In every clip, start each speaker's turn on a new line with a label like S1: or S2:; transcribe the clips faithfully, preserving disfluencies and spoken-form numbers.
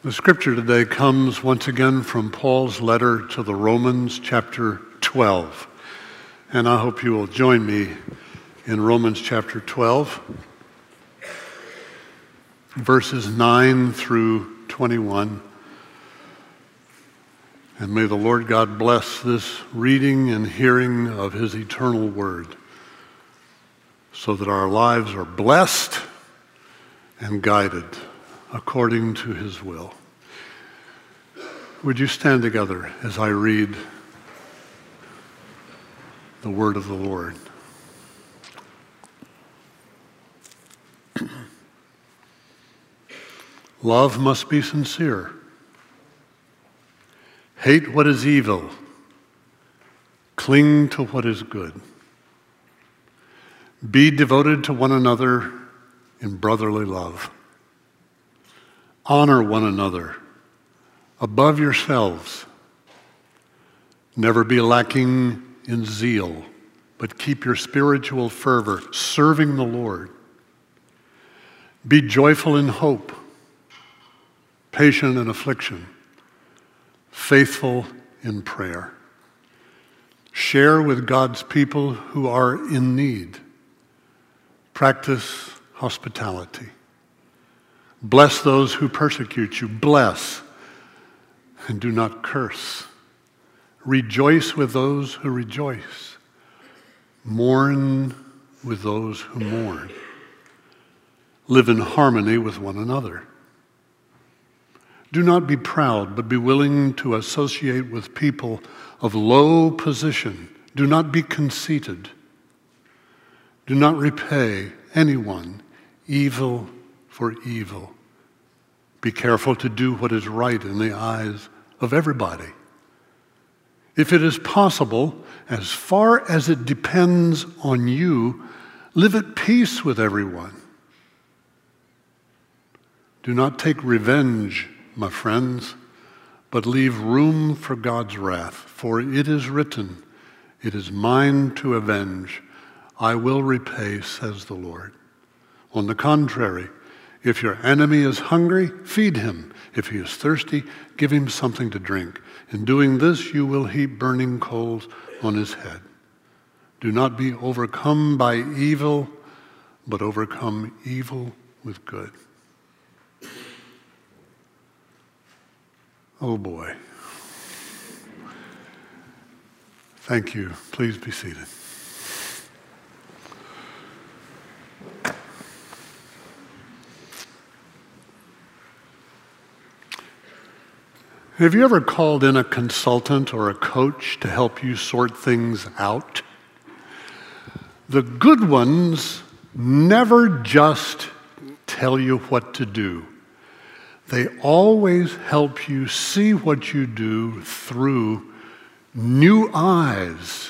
S1: The scripture today comes once again from Paul's letter to the Romans, chapter twelve. And I hope you will join me in Romans chapter twelve, verses nine through twenty-one. And may the Lord God bless this reading and hearing of his eternal word, so that our lives are blessed and guided according to his will. Would you stand together as I read the word of the Lord? Love must be sincere. Hate what is evil. Cling to what is good. Be devoted to one another in brotherly love. Honor one another above yourselves. Never be lacking in zeal, but keep your spiritual fervor, serving the Lord. Be joyful in hope, patient in affliction, faithful in prayer. Share with God's people who are in need. Practice hospitality. Bless those who persecute you. Bless and do not curse. Rejoice with those who rejoice. Mourn with those who mourn. Live in harmony with one another. Do not be proud, but be willing to associate with people of low position. Do not be conceited. Do not repay anyone evil for evil. Be careful to do what is right in the eyes of everybody. If it is possible, as far as it depends on you, live at peace with everyone. Do not take revenge, my friends, but leave room for God's wrath. For it is written, "It is mine to avenge. I will repay," says the Lord. On the contrary, if your enemy is hungry, feed him. If he is thirsty, give him something to drink. In doing this, you will heap burning coals on his head. Do not be overcome by evil, but overcome evil with good. Oh boy. Thank you. Please be seated. Have you ever called in a consultant or a coach to help you sort things out? The good ones never just tell you what to do. They always help you see what you do through new eyes.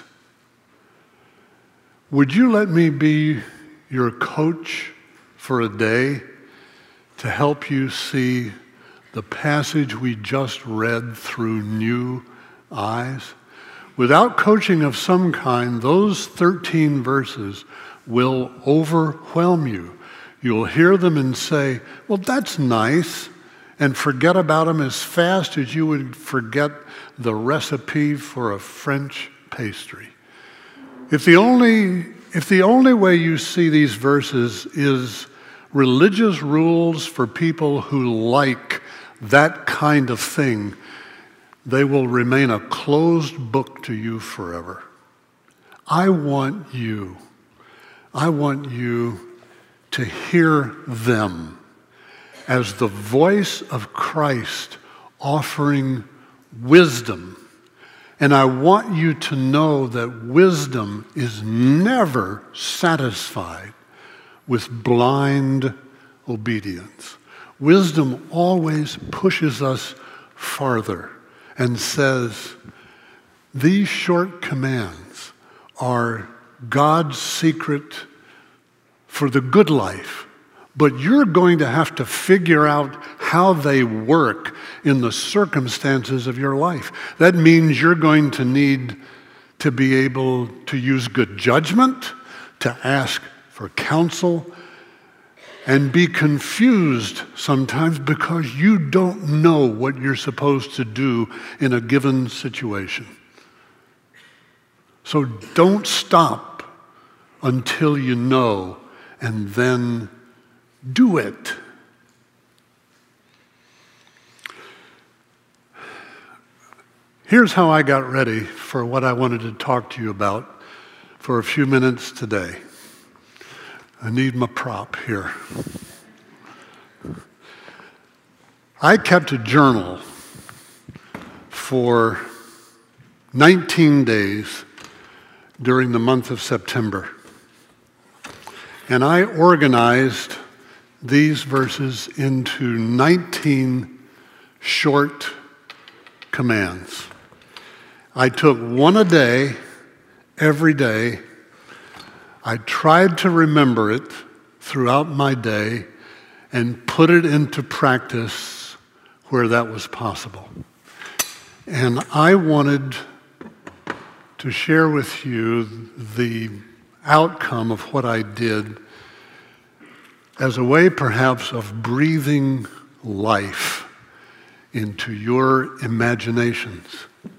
S1: Would you let me be your coach for a day to help you see the passage we just read through new eyes? Without coaching of some kind, those thirteen verses will overwhelm you. You'll hear them and say, well, that's nice, and forget about them as fast as you would forget the recipe for a French pastry. If the only, if the only way you see these verses is religious rules for people who like that kind of thing, they will remain a closed book to you forever. I want you, I want you to hear them as the voice of Christ offering wisdom. And I want you to know that wisdom is never satisfied with blind obedience. Wisdom always pushes us farther and says, these short commands are God's secret for the good life, but you're going to have to figure out how they work in the circumstances of your life. That means you're going to need to be able to use good judgment, to ask for counsel, and be confused sometimes because you don't know what you're supposed to do in a given situation. So don't stop until you know, and then do it. Here's how I got ready for what I wanted to talk to you about for a few minutes today. I need my prop here. I kept a journal for nineteen days during the month of September. And I organized these verses into nineteen short commands. I took one a day, every day. I tried to remember it throughout my day and put it into practice where that was possible. And I wanted to share with you the outcome of what I did as a way perhaps of breathing life into your imaginations.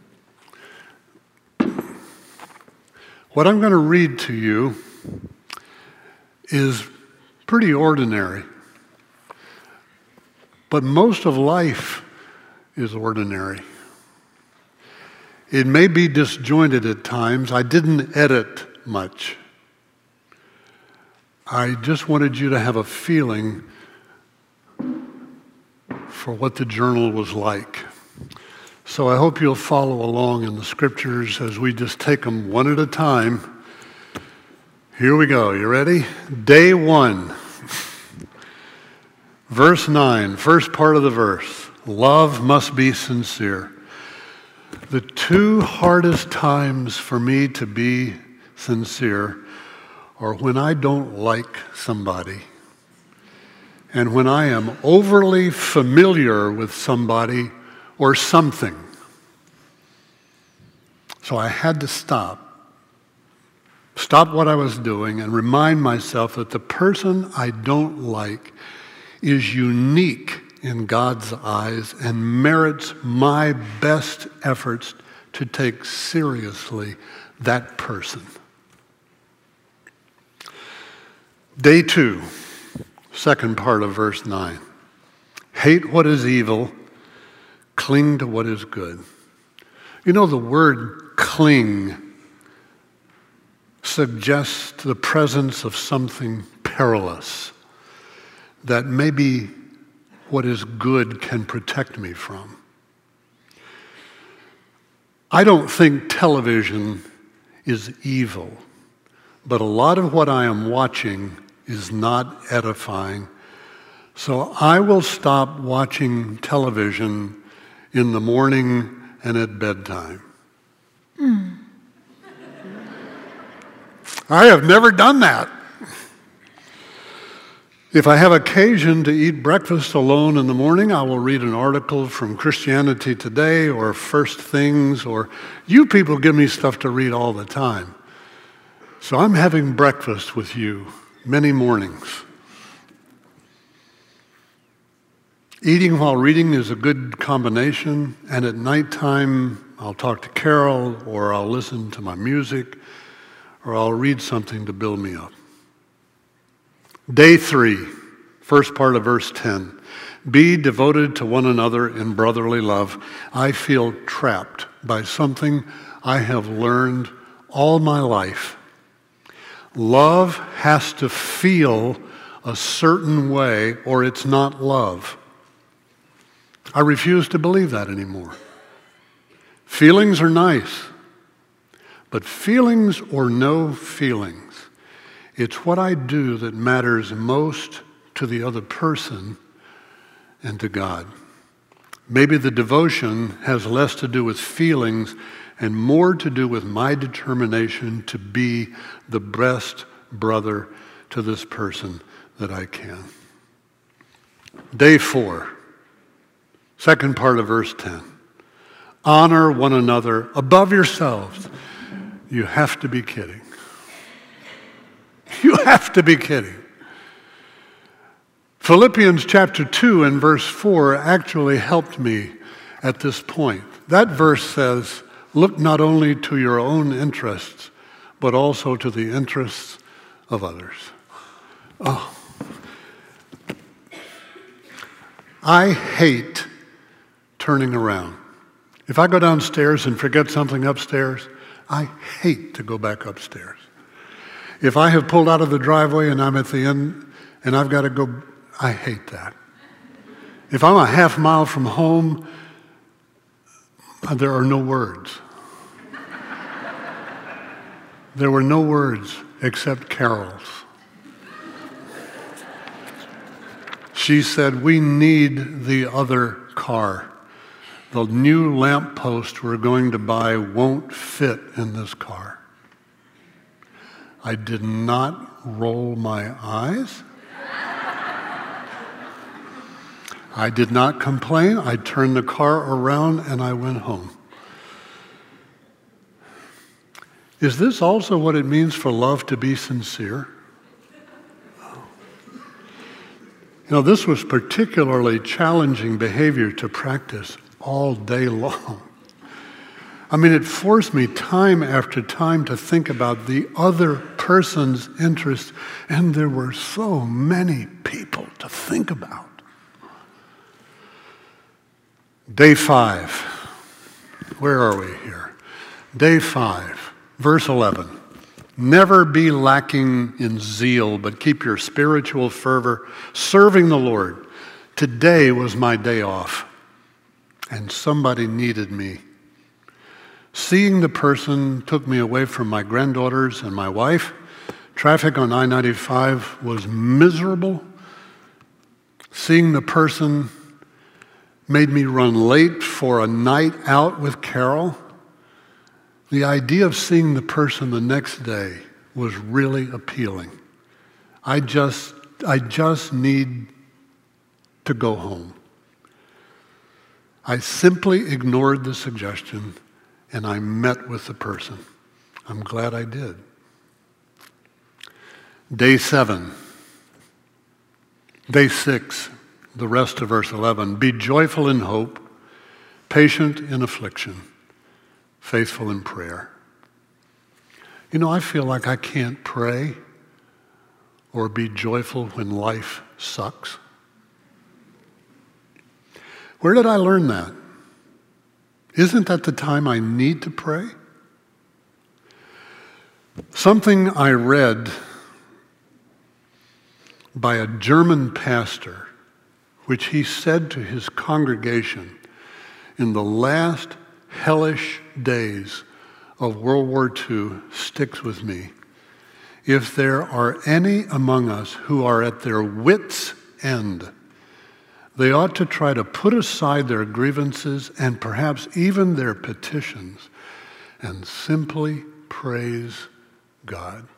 S1: What I'm going to read to you is pretty ordinary, but most of life is ordinary. It may be disjointed at times. I didn't edit much. I just wanted you to have a feeling for what the journal was like. So I hope you'll follow along in the scriptures as we just take them one at a time. Here we go. You ready? Day one. Verse nine, first part of the verse. Love must be sincere. The two hardest times for me to be sincere are when I don't like somebody and when I am overly familiar with somebody or something. So I had to stop. Stop what I was doing and remind myself that the person I don't like is unique in God's eyes and merits my best efforts to take seriously that person. Day two, second part of verse nine. Hate what is evil, cling to what is good. You know, the word cling suggests the presence of something perilous that maybe what is good can protect me from. I don't think television is evil, but a lot of what I am watching is not edifying. So I will stop watching television in the morning and at bedtime. Mm. I have never done that. If I have occasion to eat breakfast alone in the morning, I will read an article from Christianity Today or First Things, or you people give me stuff to read all the time. So I'm having breakfast with you many mornings. Eating while reading is a good combination, and at nighttime I'll talk to Carol, or I'll listen to my music, or I'll read something to build me up. Day three, first part of verse ten. Be devoted to one another in brotherly love. I feel trapped by something I have learned all my life. Love has to feel a certain way or it's not love. I refuse to believe that anymore. Feelings are nice, but feelings or no feelings, it's what I do that matters most to the other person and to God. Maybe the devotion has less to do with feelings and more to do with my determination to be the best brother to this person that I can. Day four, second part of verse ten. Honor one another above yourselves. You have to be kidding. You have to be kidding. Philippians chapter two and verse four actually helped me at this point. That verse says, look not only to your own interests, but also to the interests of others. Oh, I hate turning around. If I go downstairs and forget something upstairs, I hate to go back upstairs. If I have pulled out of the driveway and I'm at the end and I've got to go, I hate that. If I'm a half mile from home, there are no words. There were no words except Carol's. She said, we need the other car. The new lamppost we're going to buy won't fit in this car. I did not roll my eyes. I did not complain. I turned the car around and I went home. Is this also what it means for love to be sincere? You know, this was particularly challenging behavior to practice all day long. I mean, it forced me time after time to think about the other person's interests, and there were so many people to think about. Day five. Where are we here? Day five, verse eleven. Never be lacking in zeal, but keep your spiritual fervor serving the Lord. Today was my day off, and somebody needed me. Seeing the person took me away from my granddaughters and my wife. Traffic on I ninety-five was miserable. Seeing the person made me run late for a night out with Carol. The idea of seeing the person the next day was really appealing. I just, I just need to go home. I simply ignored the suggestion and I met with the person. I'm glad I did. Day seven. Day six, the rest of verse eleven. Be joyful in hope, patient in affliction, faithful in prayer. You know, I feel like I can't pray or be joyful when life sucks. Where did I learn that? Isn't that the time I need to pray? Something I read by a German pastor, which he said to his congregation in the last hellish days of World War Two, sticks with me. If there are any among us who are at their wits' end, they ought to try to put aside their grievances and perhaps even their petitions and simply praise God.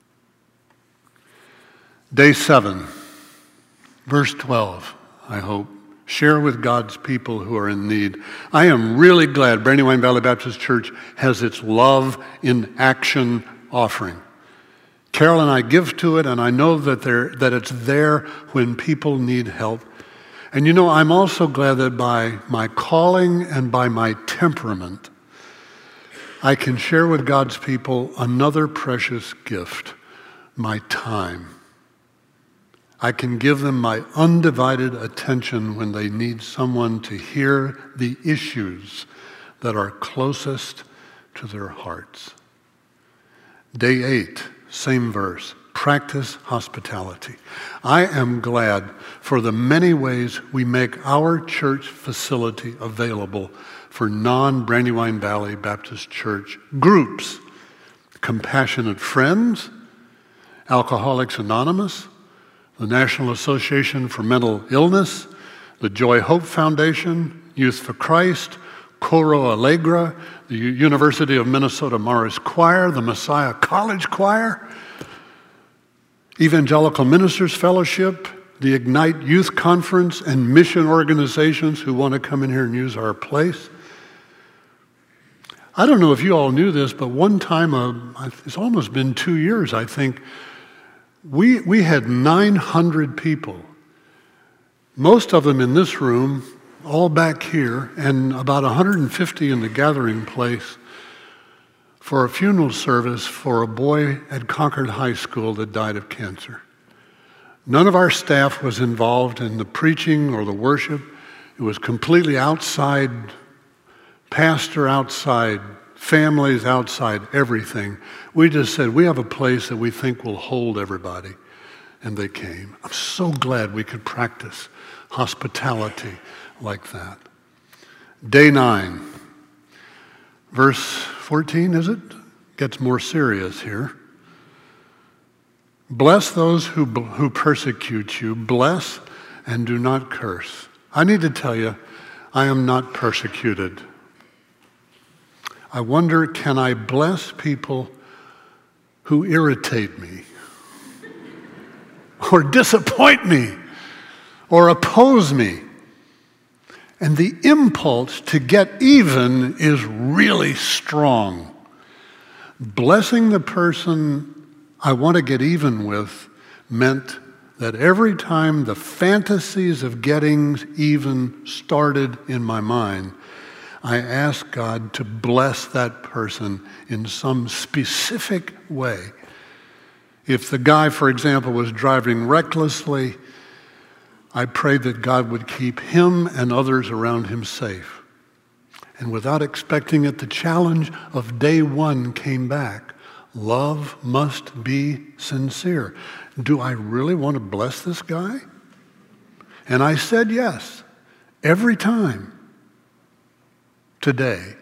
S1: Day seven, verse twelve, I hope. Share with God's people who are in need. I am really glad Brandywine Valley Baptist Church has its Love in Action offering. Carol and I give to it, and I know that, that it's there when people need help. And you know, I'm also glad that by my calling and by my temperament, I can share with God's people another precious gift, my time. I can give them my undivided attention when they need someone to hear the issues that are closest to their hearts. Day eight, same verse. Practice hospitality. I am glad for the many ways we make our church facility available for non-Brandywine Valley Baptist Church groups. Compassionate Friends, Alcoholics Anonymous, the National Association for Mental Illness, the Joy Hope Foundation, Youth for Christ, Coro Allegra, the University of Minnesota Morris Choir, the Messiah College Choir, Evangelical Ministers Fellowship, the Ignite Youth Conference, and mission organizations who want to come in here and use our place. I don't know if you all knew this, but one time, uh, it's almost been two years, I think, we, we had nine hundred people Most of them in this room, all back here, and about one hundred fifty in the gathering place for a funeral service for a boy at Concord High School that died of cancer. None of our staff was involved in the preaching or the worship. It was completely outside, pastor outside, families outside, everything. We just said, we have a place that we think will hold everybody. And they came. I'm so glad we could practice hospitality like that. Day nine, verse fourteen, is it? Gets more serious here. Bless those who, who persecute you. Bless and do not curse. I need to tell you, I am not persecuted. I wonder, can I bless people who irritate me or disappoint me or oppose me? And the impulse to get even is really strong. Blessing the person I want to get even with meant that every time the fantasies of getting even started in my mind, I asked God to bless that person in some specific way. If the guy, for example, was driving recklessly, I prayed that God would keep him and others around him safe. And without expecting it, the challenge of day one came back. Love must be sincere. Do I really want to bless this guy? And I said yes, every time. Today.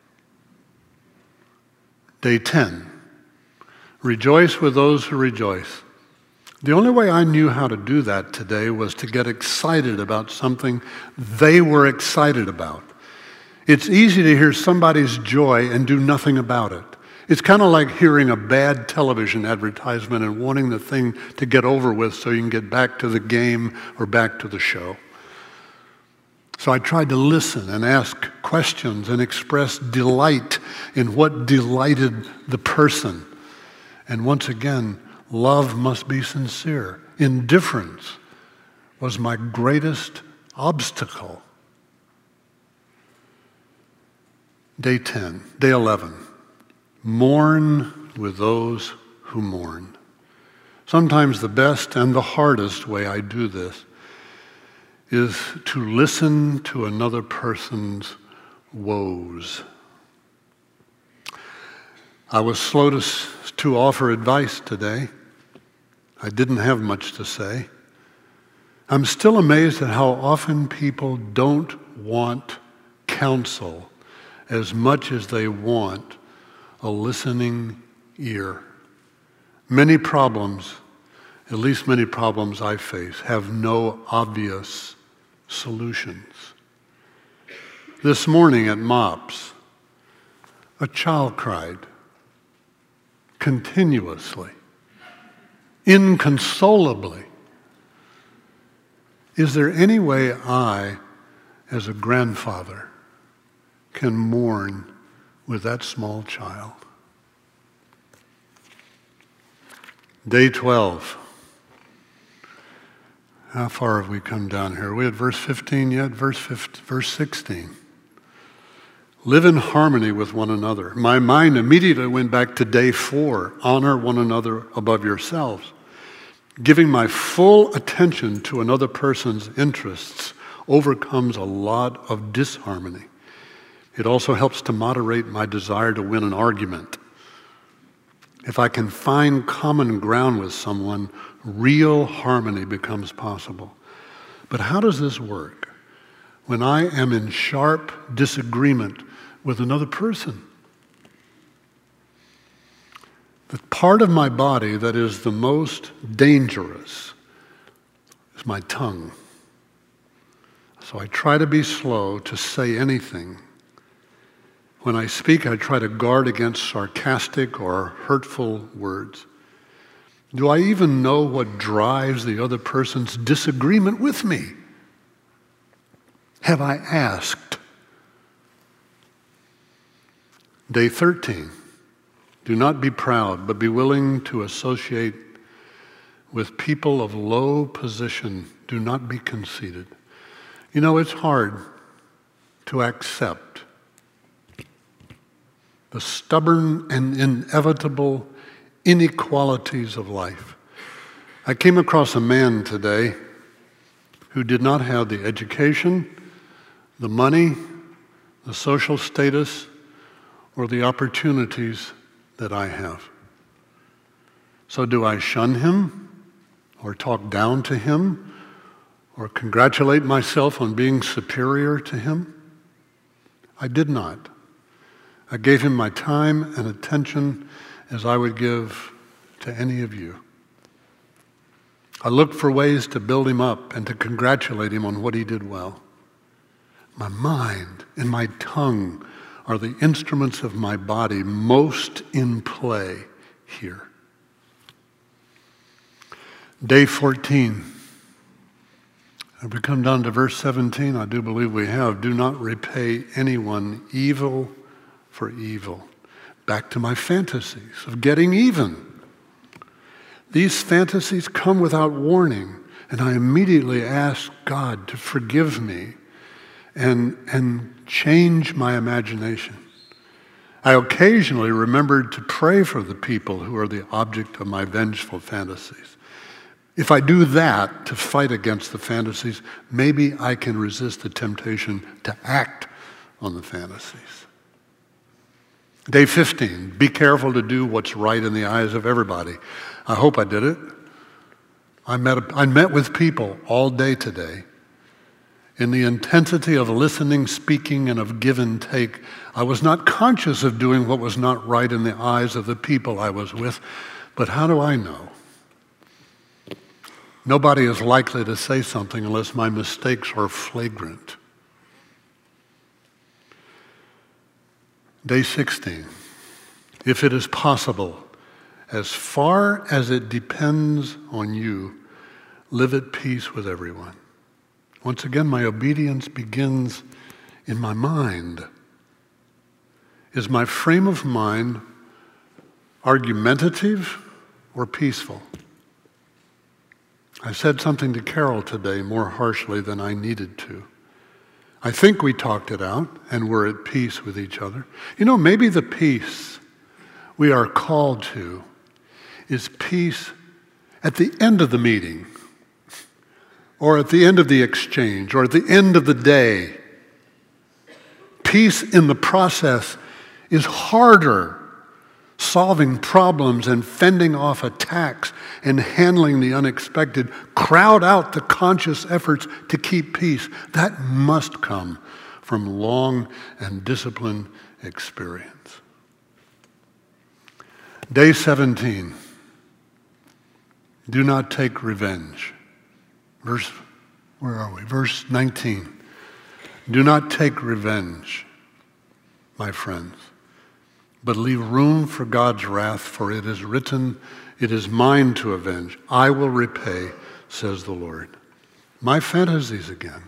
S1: Day ten. Rejoice with those who rejoice. The only way I knew how to do that today was to get excited about something they were excited about. It's easy to hear somebody's joy and do nothing about it. It's kind of like hearing a bad television advertisement and wanting the thing to get over with so you can get back to the game or back to the show. So I tried to listen and ask questions and express delight in what delighted the person. And once again, love must be sincere. Indifference was my greatest obstacle. Day ten, day eleven. Mourn with those who mourn. Sometimes the best and the hardest way I do this is to listen to another person's woes. I was slow to, to offer advice today. I didn't have much to say. I'm still amazed at how often people don't want counsel as much as they want a listening ear. Many problems, at least many problems I face, have no obvious solutions. This morning at MOPS, a child cried continuously, inconsolably. Is there any way I, as a grandfather, can mourn with that small child? Day twelve. How far have we come down here? Are we at verse fifteen yet? Verse fifteen, verse sixteen. Live in harmony with one another. My mind immediately went back to day four. Honor one another above yourselves. Giving my full attention to another person's interests overcomes a lot of disharmony. It also helps to moderate my desire to win an argument. If I can find common ground with someone, real harmony becomes possible. But how does this work when I am in sharp disagreement with another person? The part of my body that is the most dangerous is my tongue. So I try to be slow to say anything. When I speak, I try to guard against sarcastic or hurtful words. Do I even know what drives the other person's disagreement with me? Have I asked? Day thirteen. Do not be proud, but be willing to associate with people of low position. Do not be conceited. You know, it's hard to accept the stubborn and inevitable inequalities of life. I came across a man today who did not have the education, the money, the social status, or the opportunities that I have. So do I shun him, or talk down to him, or congratulate myself on being superior to him? I did not. I gave him my time and attention as I would give to any of you. I looked for ways to build him up and to congratulate him on what he did well. My mind and my tongue are the instruments of my body most in play here. Day fourteen. Have we come down to verse seventeen? I do believe we have. Do not repay anyone evil for evil. Back to my fantasies of getting even. These fantasies come without warning, and I immediately ask God to forgive me and, and change my imagination. I occasionally remembered to pray for the people who are the object of my vengeful fantasies. If I do that to fight against the fantasies, maybe I can resist the temptation to act on the fantasies. Day fifteen, be careful to do what's right in the eyes of everybody. I hope I did it. I met, I met with people all day today. In the intensity of listening, speaking, and of give and take, I was not conscious of doing what was not right in the eyes of the people I was with. But how do I know? Nobody is likely to say something unless my mistakes are flagrant. Day sixteen. If it is possible, as far as it depends on you, live at peace with everyone. Once again, my obedience begins in my mind. Is my frame of mind argumentative or peaceful? I said something to Carol today more harshly than I needed to. I think we talked it out and we're at peace with each other. You know, maybe the peace we are called to is peace at the end of the meeting, or at the end of the exchange, or at the end of the day. Peace in the process is harder. Solving problems and fending off attacks and handling the unexpected crowd out the conscious efforts to keep peace. That must come from long and disciplined experience. Day seventeen. Do not take revenge. Verse, where are we? Verse nineteen. Do not take revenge, my friends, but leave room for God's wrath, for it is written, it is mine to avenge. I will repay, says the Lord. My fantasies again.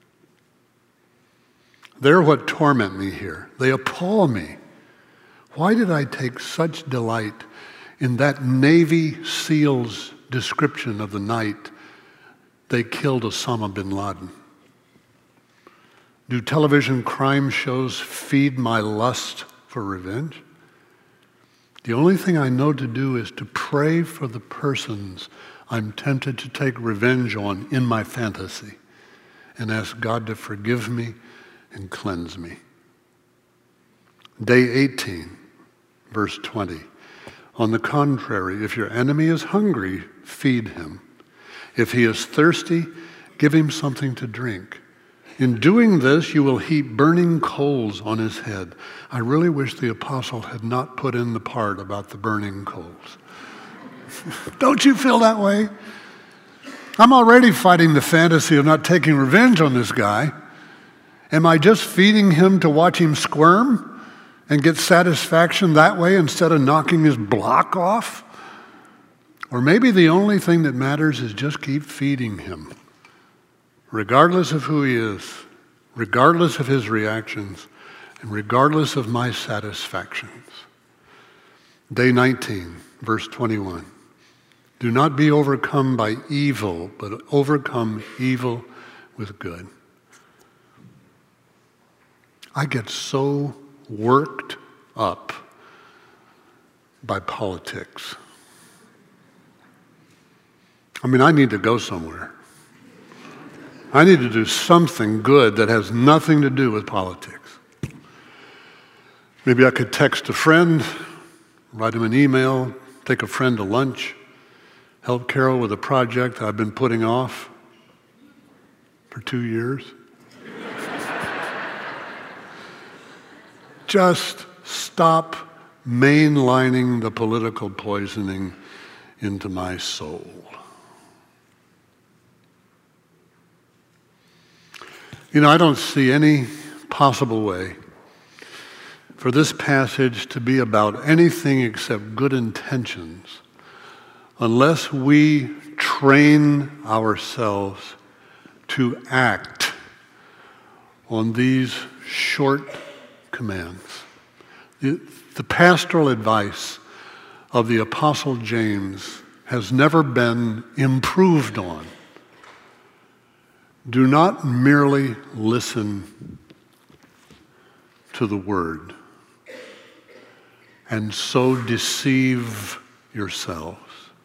S1: They're what torment me here. They appall me. Why did I take such delight in that Navy SEAL's description of the night they killed Osama bin Laden? Do television crime shows feed my lust for revenge? The only thing I know to do is to pray for the persons I'm tempted to take revenge on in my fantasy and ask God to forgive me and cleanse me. Day eighteen, verse twenty. On the contrary, if your enemy is hungry, feed him. If he is thirsty, give him something to drink. In doing this, you will heap burning coals on his head. I really wish the apostle had not put in the part about the burning coals. Don't you feel that way? I'm already fighting the fantasy of not taking revenge on this guy. Am I just feeding him to watch him squirm and get satisfaction that way instead of knocking his block off? Or maybe the only thing that matters is just keep feeding him, regardless of who he is, regardless of his reactions, and regardless of my satisfactions. Day nineteen, verse twenty-one. Do not be overcome by evil, but overcome evil with good. I get so worked up by politics. I mean, I need to go somewhere. I need to do something good that has nothing to do with politics. Maybe I could text a friend, write him an email, take a friend to lunch, help Carol with a project I've been putting off for two years. Just stop mainlining the political poisoning into my soul. You know, I don't see any possible way for this passage to be about anything except good intentions unless we train ourselves to act on these short commands. The, the pastoral advice of the Apostle James has never been improved on. Do not merely listen to the word and so deceive yourselves.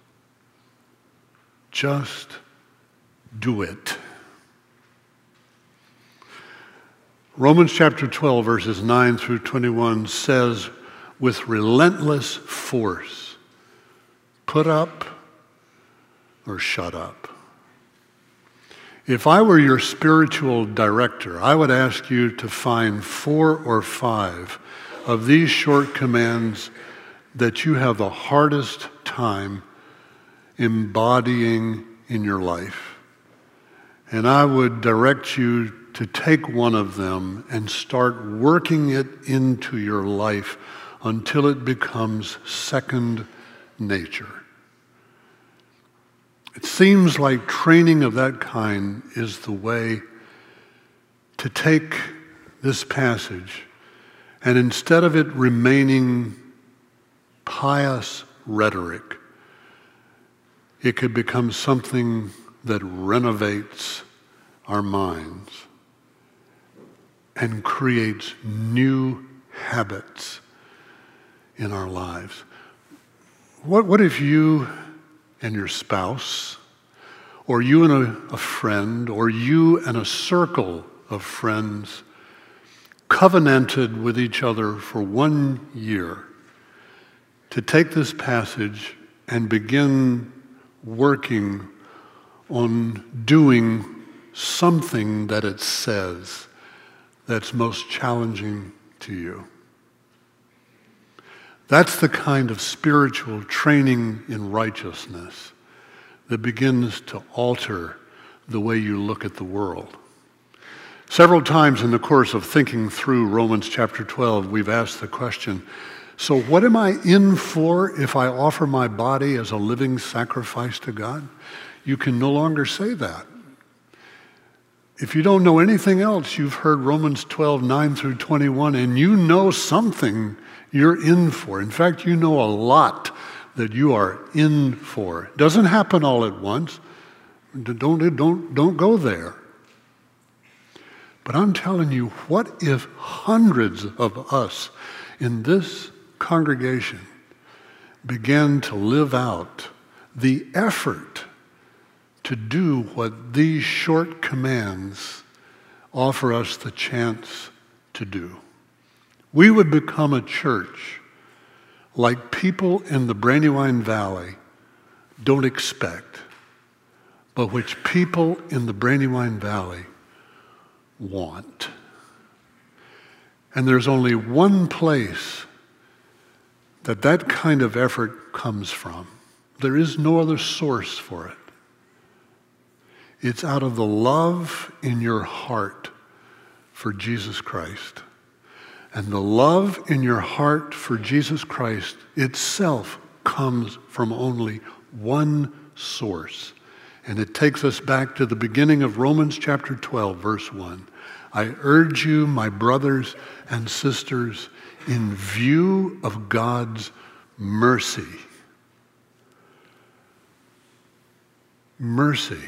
S1: Just do it. Romans chapter twelve, verses nine through twenty-one says, with relentless force, put up or shut up. If I were your spiritual director, I would ask you to find four or five of these short commands that you have the hardest time embodying in your life. And I would direct you to take one of them and start working it into your life until it becomes second nature. It seems like training of that kind is the way to take this passage and instead of it remaining pious rhetoric, it could become something that renovates our minds and creates new habits in our lives. What, what if you and your spouse, or you and a, a friend, or you and a circle of friends covenanted with each other for one year to take this passage and begin working on doing something that it says that's most challenging to you? That's the kind of spiritual training in righteousness that begins to alter the way you look at the world. Several times in the course of thinking through Romans chapter twelve, we've asked the question, so what am I in for if I offer my body as a living sacrifice to God? You can no longer say that. If you don't know anything else, you've heard Romans twelve, nine through twenty-one, and you know something you're in for. In fact, you know a lot that you are in for. It doesn't happen all at once. Don't, don't, don't go there. But I'm telling you, what if hundreds of us in this congregation began to live out the effort to do what these short commands offer us the chance to do? We would become a church like people in the Brandywine Valley don't expect, but which people in the Brandywine Valley want. And there's only one place that that kind of effort comes from. There is no other source for it. It's out of the love in your heart for Jesus Christ. And the love in your heart for Jesus Christ itself comes from only one source. And it takes us back to the beginning of Romans chapter twelve, verse one. I urge you, my brothers and sisters, in view of God's mercy, mercy.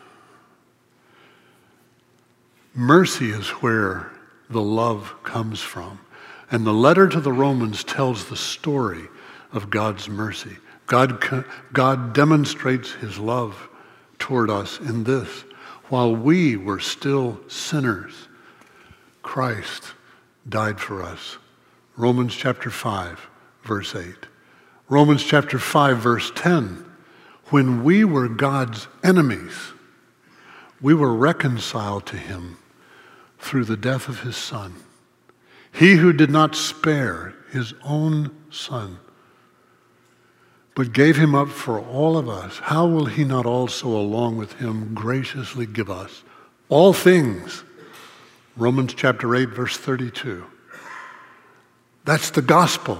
S1: Mercy is where the love comes from. And the letter to the Romans tells the story of God's mercy. God, God demonstrates his love toward us in this. While we were still sinners, Christ died for us. Romans chapter five, verse eight. Romans chapter five, verse ten. When we were God's enemies, we were reconciled to him through the death of his Son. He who did not spare his own Son, but gave him up for all of us, how will he not also along with him graciously give us all things? Romans chapter eight, verse thirty-two. That's the gospel.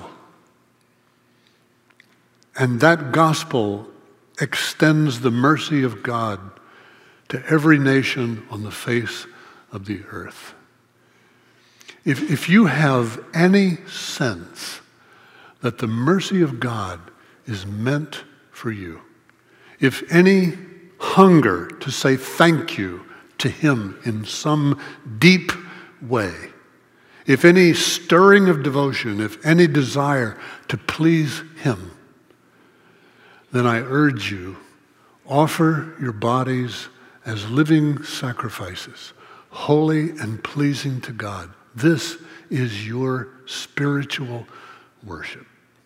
S1: And that gospel extends the mercy of God to every nation on the face of the earth. If, if you have any sense that the mercy of God is meant for you, if any hunger to say thank you to him in some deep way, if any stirring of devotion, if any desire to please him, then I urge you, offer your bodies as living sacrifices, holy and pleasing to God. This is your spiritual worship.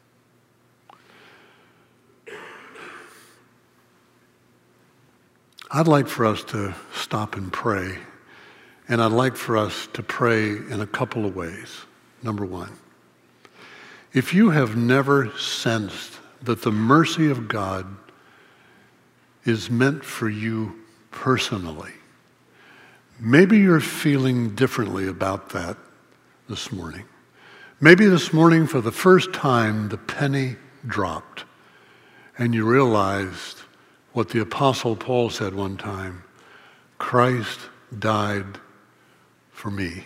S1: I'd like for us to stop and pray, and I'd like for us to pray in a couple of ways. Number one, if you have never sensed that the mercy of God is meant for you personally, maybe you're feeling differently about that this morning. Maybe this morning for the first time the penny dropped and you realized what the Apostle Paul said one time: Christ died for me.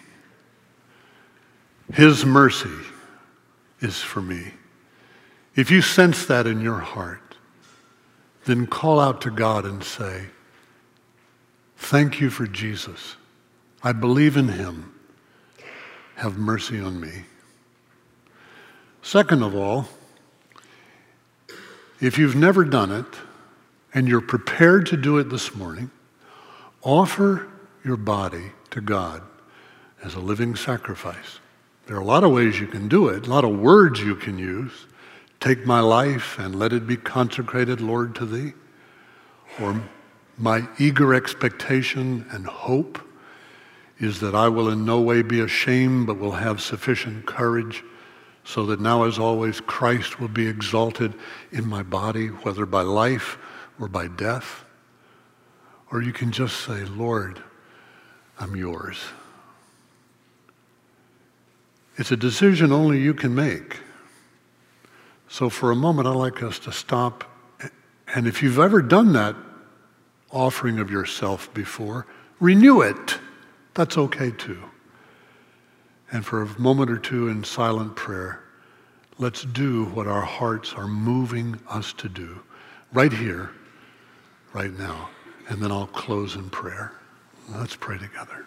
S1: His mercy is for me. If you sense that in your heart, then call out to God and say, thank you for Jesus. I believe in him. Have mercy on me. Second of all, if you've never done it and you're prepared to do it this morning, offer your body to God as a living sacrifice. There are a lot of ways you can do it, a lot of words you can use. Take my life and let it be consecrated, Lord, to thee. Or my eager expectation and hope is that I will in no way be ashamed, but will have sufficient courage, so that now as always Christ will be exalted in my body, whether by life or by death. Or you can just say, Lord, I'm yours. It's a decision only you can make. So for a moment, I'd like us to stop. And if you've ever done that offering of yourself before, renew it. That's okay too. And for a moment or two in silent prayer, let's do what our hearts are moving us to do, right here, right now. And then I'll close in prayer. Let's pray together.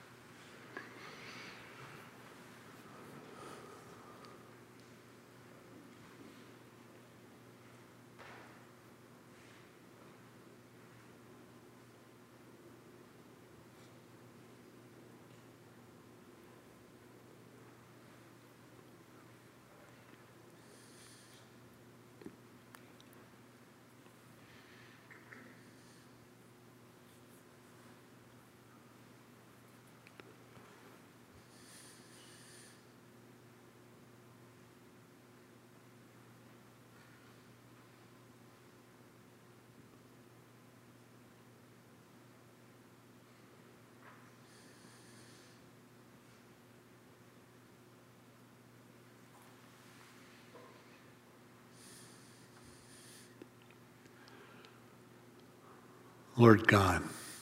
S1: Lord God,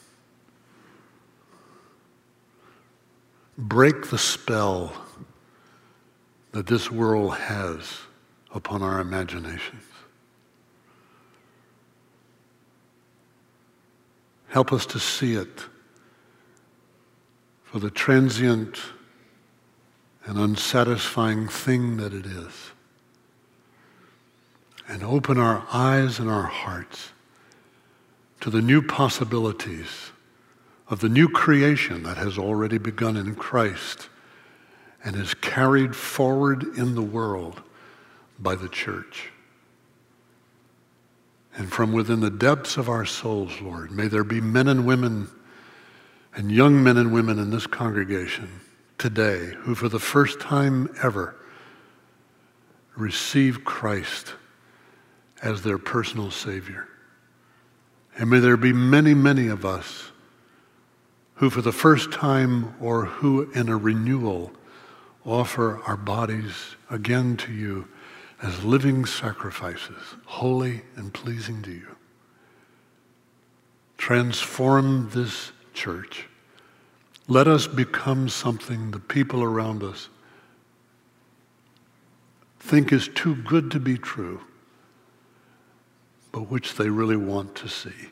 S1: break the spell that this world has upon our imaginations. Help us to see it for the transient and unsatisfying thing that it is. And open our eyes and our hearts to the new possibilities of the new creation that has already begun in Christ and is carried forward in the world by the church. And from within the depths of our souls, Lord, may there be men and women and young men and women in this congregation today who for the first time ever receive Christ as their personal Savior. And may there be many, many of us who for the first time or who in a renewal offer our bodies again to you as living sacrifices, holy and pleasing to you. Transform this church. Let us become something the people around us think is too good to be true, but which they really want to see.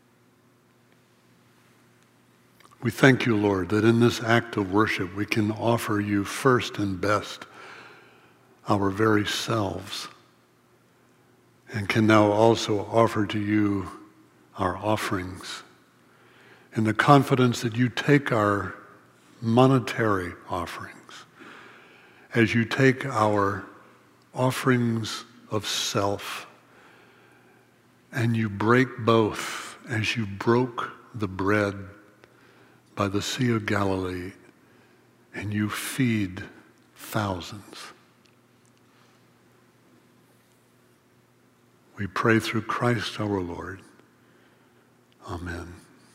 S1: We thank you, Lord, that in this act of worship we can offer you first and best our very selves, and can now also offer to you our offerings in the confidence that you take our monetary offerings, as you take our offerings of self, and you break both as you broke the bread by the Sea of Galilee, and you feed thousands. We pray through Christ our Lord. Amen.